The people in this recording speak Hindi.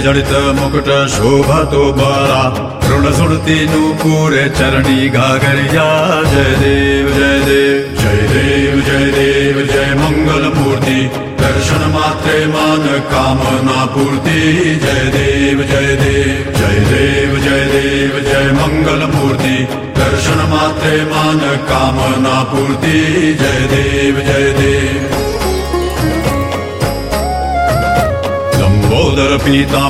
जड़ित मुकुट शोभतो बरा, ऋण सुरती नूपुरे चरणी घाघरिया। जय देव जय देव जय देव जय देव जय मंगल मूर्ति, दर्शन मात्रे मान कामना पूर्ति। जय देव जय देव जय देव जय देव जय मंगल मूर्ति, दर्शन मात्रे मान कामना पूर्ति। जय देव जय देव। लंबोदर पीता